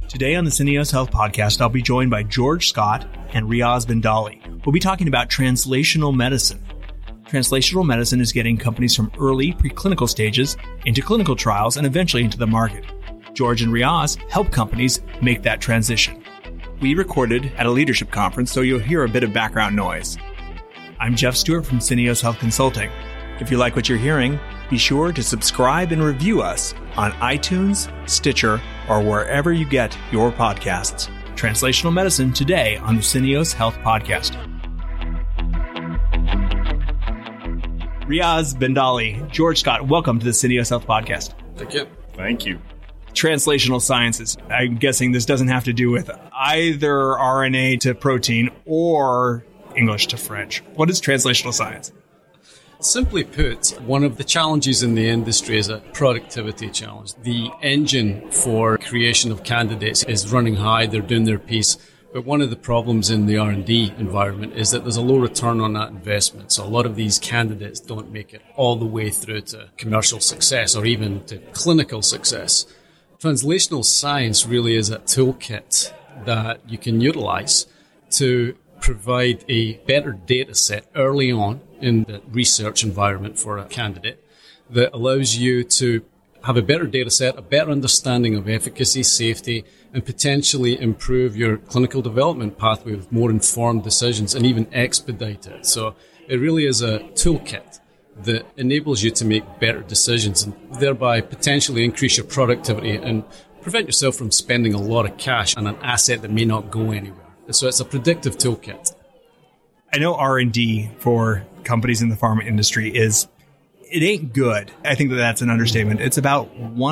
Today on the Syneos Health Podcast, I'll be joined by George Scott and Riaz Bendali. We'll be talking about translational medicine. Translational medicine is getting companies from early preclinical stages into clinical trials and eventually into the market. George and Riaz help companies make that transition. We recorded at a leadership conference, so you'll hear a bit of background noise. I'm Jeff Stewart from Syneos Health Consulting. If you like what you're hearing, be sure to subscribe and review us on iTunes, Stitcher, or wherever you get your podcasts. Translational Medicine today on the Syneos Health Podcast. Riaz Bendali, George Scott, welcome to the Syneos Health Podcast. Thank you. Thank you. Translational sciences. I'm guessing this doesn't have to do with either RNA to protein or English to French. What is translational science? Simply put, one of the challenges in the industry is a productivity challenge. The engine for creation of candidates is running high, they're doing their piece, but one of the problems in the R&D environment is that there's a low return on that investment. So a lot of these candidates don't make it all the way through to commercial success or even to clinical success. Translational science really is a toolkit that you can utilize to provide a better data set early on in the research environment for a candidate that allows you to have a better data set, a better understanding of efficacy, safety, and potentially improve your clinical development pathway with more informed decisions and even expedite it. So it really is a toolkit that enables you to make better decisions and thereby potentially increase your productivity and prevent yourself from spending a lot of cash on an asset that may not go anywhere. So it's a predictive toolkit. I know R&D for companies in the pharma industry it ain't good. I think that's an understatement. It's about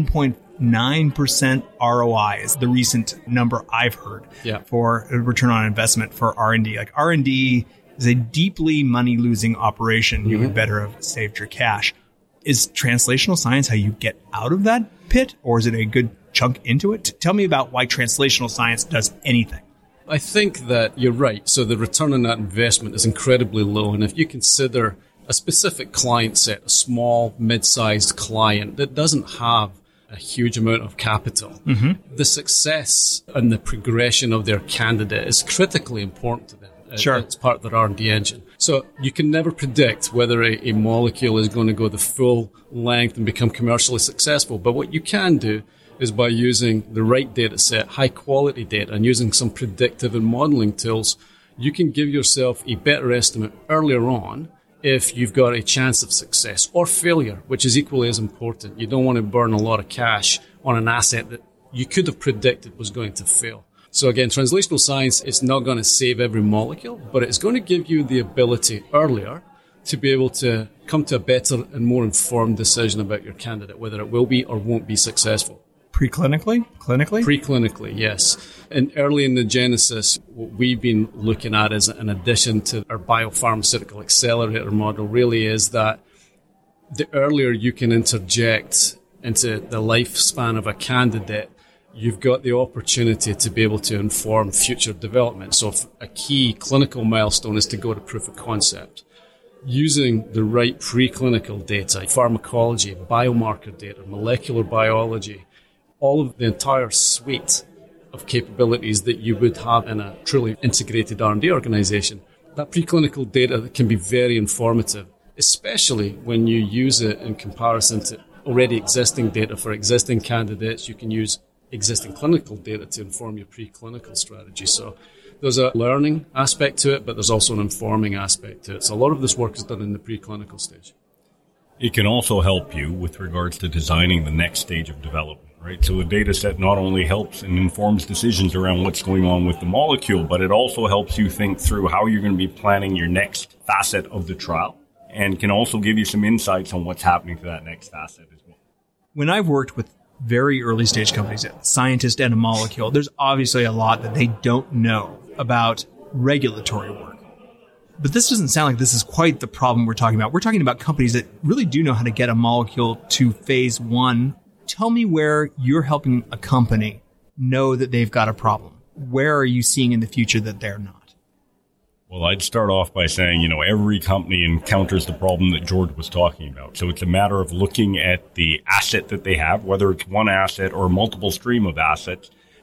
1.9% ROI is the recent number I've heard for a return on investment for R&D. Like R&D is a deeply money-losing operation. You would better have saved your cash. Is translational science how you get out of that pit, or is it a good chunk into it? Tell me about why translational science does anything. I think that you're right. So the return on that investment is incredibly low. And if you consider a specific client set, a small, mid-sized client that doesn't have a huge amount of capital, the success and the progression of their candidate is critically important to them. Sure. It's part of their R&D engine. So you can never predict whether a molecule is going to go the full length and become commercially successful. But what you can do is by using the right data set, high quality data, and using some predictive and modeling tools, you can give yourself a better estimate earlier on if you've got a chance of success or failure, which is equally as important. You don't want to burn a lot of cash on an asset that you could have predicted was going to fail. So again, translational science is not going to save every molecule, but it's going to give you the ability earlier to be able to come to a better and more informed decision about your candidate, whether it will be or won't be successful. Preclinically? Clinically? Preclinically, yes. And early in the genesis, what we've been looking at as an addition to our biopharmaceutical accelerator model really is that the earlier you can interject into the lifespan of a candidate, you've got the opportunity to be able to inform future development. So if a key clinical milestone is to go to proof of concept, using the right preclinical data, pharmacology, biomarker data, molecular biology, all of the entire suite of capabilities that you would have in a truly integrated R&D organization. That preclinical data can be very informative, especially when you use it in comparison to already existing data for existing candidates. You can use existing clinical data to inform your preclinical strategy. So there's a learning aspect to it, but there's also an informing aspect to it. So a lot of this work is done in the preclinical stage. It can also help you with regards to designing the next stage of development. Right, so the data set not only helps and informs decisions around what's going on with the molecule, but it also helps you think through how you're going to be planning your next facet of the trial and can also give you some insights on what's happening to that next facet as well. When I've worked with very early stage companies, scientists and a molecule, there's obviously a lot that they don't know about regulatory work. But this doesn't sound like this is quite the problem we're talking about. We're talking about companies that really do know how to get a molecule to phase 1. Tell me where you're helping a company know that they've got a problem. Where are you seeing in the future that they're not? Well, I'd start off by saying, every company encounters the problem that George was talking about. So it's a matter of looking at the asset that they have, whether it's one asset or a multiple stream of assets,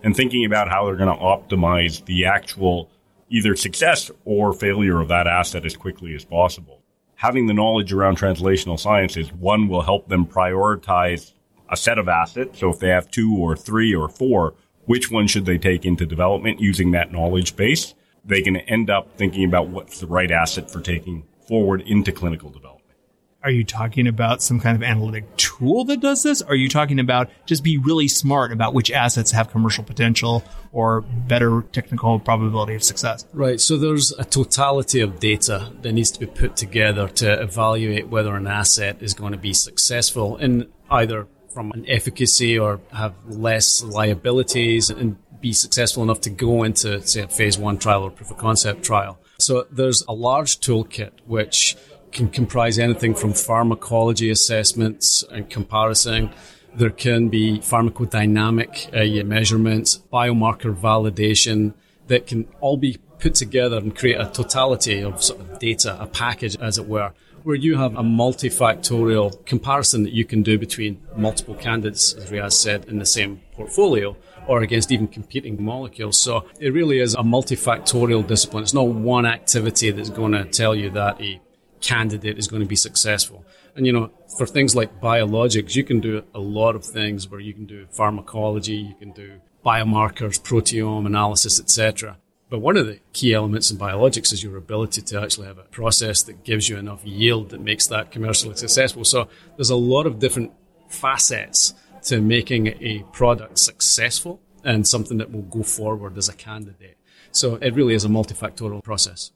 and thinking about how they're going to optimize the actual either success or failure of that asset as quickly as possible. Having the knowledge around translational sciences, one, will help them prioritize a set of assets. So if they have 2 or 3 or 4, which one should they take into development using that knowledge base? They can end up thinking about what's the right asset for taking forward into clinical development. Are you talking about some kind of analytic tool that does this? Or are you talking about just be really smart about which assets have commercial potential or better technical probability of success? Right. So there's a totality of data that needs to be put together to evaluate whether an asset is going to be successful in either from an efficacy or have less liabilities and be successful enough to go into, say, a phase 1 trial or proof of concept trial. So there's a large toolkit which can comprise anything from pharmacology assessments and comparison. There can be pharmacodynamic measurements, biomarker validation that can all be put together and create a totality of sort of data, a package, as it were, where you have a multifactorial comparison that you can do between multiple candidates, as Riaz said, in the same portfolio, or against even competing molecules. So it really is a multifactorial discipline. It's not one activity that's going to tell you that a candidate is going to be successful. And, you know, for things like biologics, you can do a lot of things where you can do pharmacology, you can do biomarkers, proteome analysis, etc. But one of the key elements in biologics is your ability to actually have a process that gives you enough yield that makes that commercially successful. So there's a lot of different facets to making a product successful and something that will go forward as a candidate. So it really is a multifactorial process.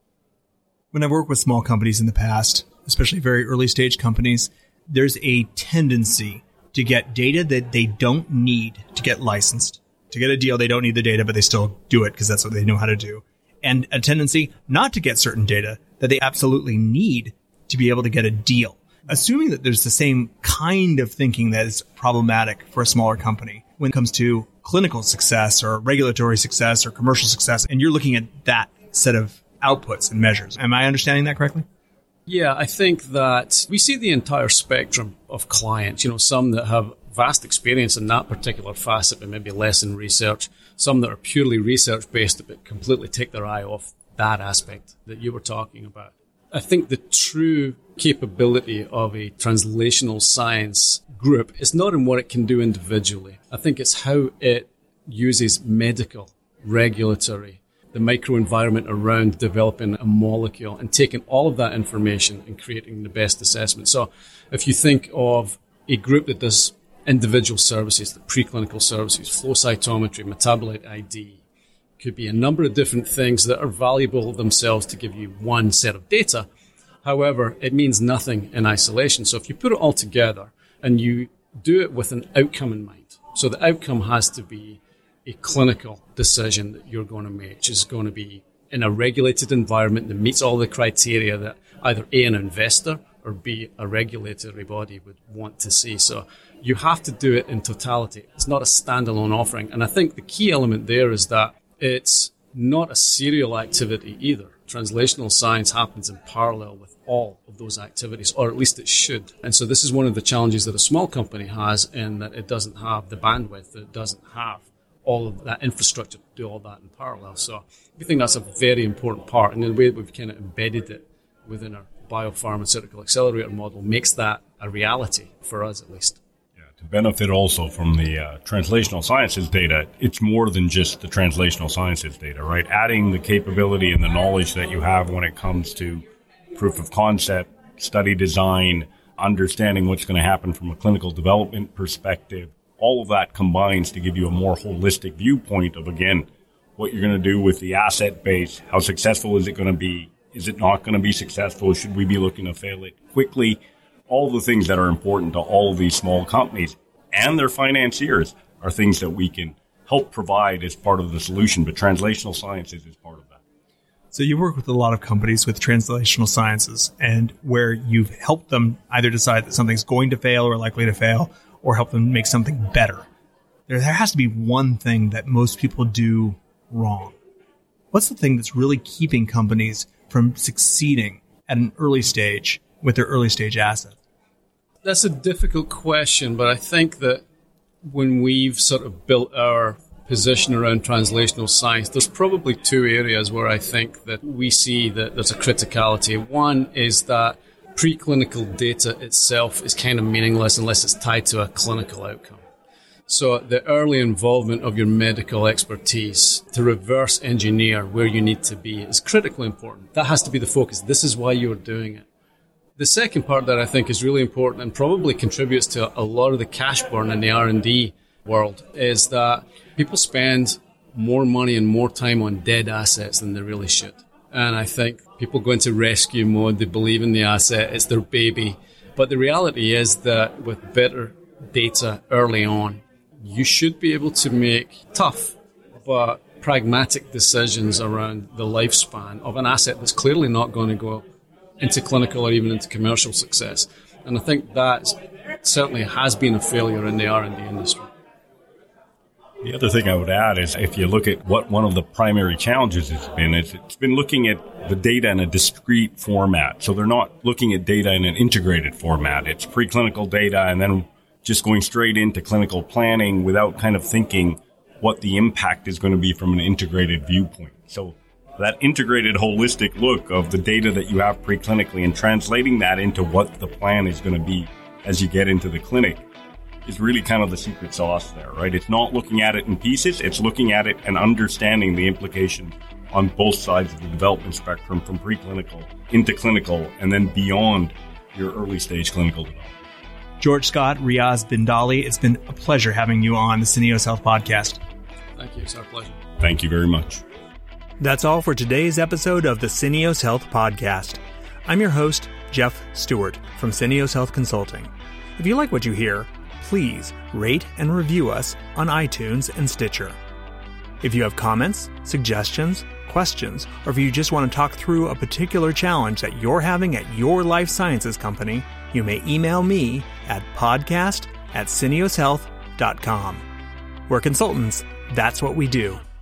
When I've worked with small companies in the past, especially very early stage companies, there's a tendency to get data that they don't need to get licensed. To get a deal, they don't need the data, but they still do it because that's what they know how to do. And a tendency not to get certain data that they absolutely need to be able to get a deal. Assuming that there's the same kind of thinking that is problematic for a smaller company when it comes to clinical success or regulatory success or commercial success, and you're looking at that set of outputs and measures. Am I understanding that correctly? Yeah, I think that we see the entire spectrum of clients, you know, some that have vast experience in that particular facet, but maybe less in research, some that are purely research-based, but completely take their eye off that aspect that you were talking about. I think the true capability of a translational science group is not in what it can do individually. I think it's how it uses medical, regulatory, the microenvironment around developing a molecule and taking all of that information and creating the best assessment. So if you think of a group that does individual services, the preclinical services, flow cytometry, metabolite ID, could be a number of different things that are valuable themselves to give you one set of data. However, it means nothing in isolation. So if you put it all together and you do it with an outcome in mind, so the outcome has to be a clinical decision that you're going to make, which is going to be in a regulated environment that meets all the criteria that either A, an investor, or B, a regulatory body would want to see. So you have to do it in totality. It's not a standalone offering. And I think the key element there is that it's not a serial activity either. Translational science happens in parallel with all of those activities, or at least it should. And so this is one of the challenges that a small company has in that it doesn't have the bandwidth, that it doesn't have all of that infrastructure to do all that in parallel. So we think that's a very important part. And the way that we've kind of embedded it within our biopharmaceutical accelerator model makes that a reality for us, at least. Yeah, to benefit also from the translational sciences data, it's more than just the translational sciences data, right? Adding the capability and the knowledge that you have when it comes to proof of concept, study design, understanding what's going to happen from a clinical development perspective, all of that combines to give you a more holistic viewpoint of, again, what you're going to do with the asset base. How successful is it going to be? Is it not going to be successful? Should we be looking to fail it quickly? All the things that are important to all of these small companies and their financiers are things that we can help provide as part of the solution, but translational sciences is part of that. So you work with a lot of companies with translational sciences, and where you've helped them either decide that something's going to fail or likely to fail, or help them make something better. There has to be one thing that most people do wrong. What's the thing that's really keeping companies from succeeding at an early stage with their early stage assets? That's a difficult question, but I think that when we've sort of built our position around translational science, there's probably two areas where I think that we see that there's a criticality. One is that preclinical data itself is kind of meaningless unless it's tied to a clinical outcome. So the early involvement of your medical expertise to reverse engineer where you need to be is critically important. That has to be the focus. This is why you're doing it. The second part that I think is really important and probably contributes to a lot of the cash burn in the R&D world is that people spend more money and more time on dead assets than they really should. And I think people go into rescue mode, they believe in the asset, it's their baby. But the reality is that with better data early on, you should be able to make tough but pragmatic decisions around the lifespan of an asset that's clearly not going to go into clinical or even into commercial success. And I think that certainly has been a failure in the R&D industry. The other thing I would add is if you look at what one of the primary challenges has been, is it's been looking at the data in a discrete format. So they're not looking at data in an integrated format. It's preclinical data and then just going straight into clinical planning without kind of thinking what the impact is going to be from an integrated viewpoint. So that integrated holistic look of the data that you have preclinically and translating that into what the plan is going to be as you get into the clinic is really kind of the secret sauce there, right? It's not looking at it in pieces. It's looking at it and understanding the implications on both sides of the development spectrum, from preclinical into clinical and then beyond your early stage clinical development. George Scott, Riaz Bindali, it's been a pleasure having you on the Syneos Health Podcast. Thank you. It's our pleasure. Thank you very much. That's all for today's episode of the Syneos Health Podcast. I'm your host, Jeff Stewart from Syneos Health Consulting. If you like what you hear, please rate and review us on iTunes and Stitcher. If you have comments, suggestions, questions, or if you just want to talk through a particular challenge that you're having at your life sciences company, you may email me at podcast@syneoshealth.com. We're consultants. That's what we do.